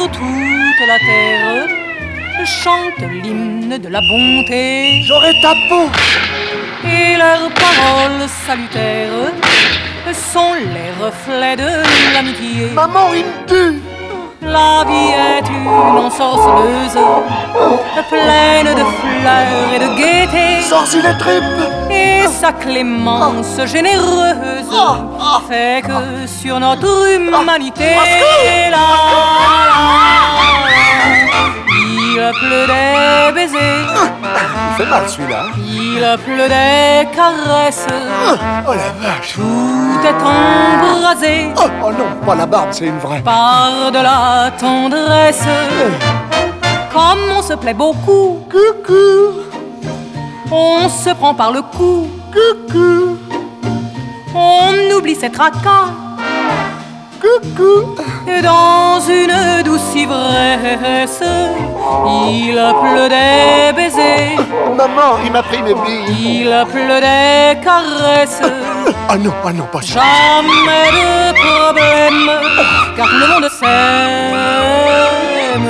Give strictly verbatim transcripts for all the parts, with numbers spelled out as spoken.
sur toute la terre chante l'hymne de la bonté. J'aurai ta peau. Et leurs paroles salutaires sont les reflets de l'amitié. Maman, il me tue. La vie est une ensorceleuse, pleine de fleurs et de gaieté. Sorcis les tripes. Et sa clémence généreuse fait que sur notre humanité, là, il pleut des baisers. Il fait mal celui-là. Il pleut des caresses. Oh la vache. Tout est embrasé Oh, oh non, pas la barbe, c'est une vraie. par de la tendresse. Comme on se plaît beaucoup, Coucou. on se prend par le cou. Coucou. On oublie ses tracas Coucou. dans une douce ivresse. Il pleut des baisers, Maman, il m'a pris mes billes. il pleut des caresses. Ah non, ah non, pas ça. Jamais de problème, car tout le monde s'aime.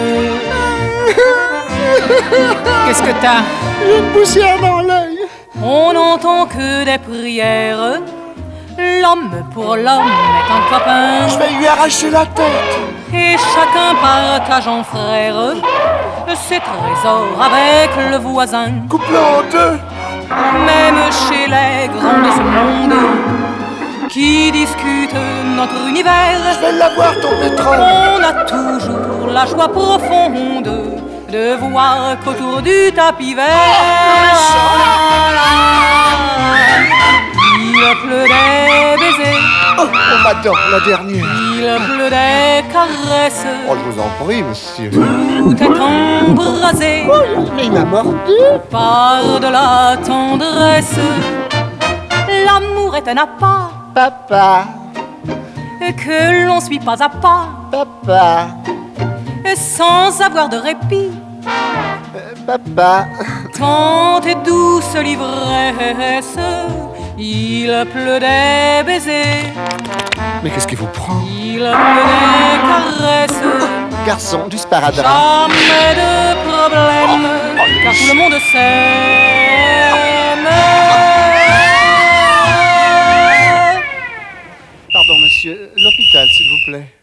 Qu'est-ce que t'as? J'ai une poussière dans l'œil. On n'entend que des prières. L'homme pour l'homme est un copain. Je vais lui arracher la tête. Et chacun partage en frère ses trésors avec le voisin. Coupe-le en deux. Même chez les grands de ce monde qui discutent notre univers, Je vais l'avoir, ton pétrole. on a toujours la joie profonde de voir qu'autour du tapis vert, il pleut des baisers, Oh, oh madame, la dernière. il pleut des caresses. Oh, je vous en prie, monsieur. Tout est embrasé Mais il m'a mordu. par de la tendresse. L'amour est un appât Papa, que l'on suit pas à pas, papa, sans avoir de répit. euh, papa. Tant est douce l'ivresse, il pleut des baisers, Mais qu'est-ce qui vous prend? il pleut des caresses. Garçon du sparadrap. Jamais de problème, car tout le monde s'aime. Pardon, monsieur, l'hôpital, s'il vous plaît.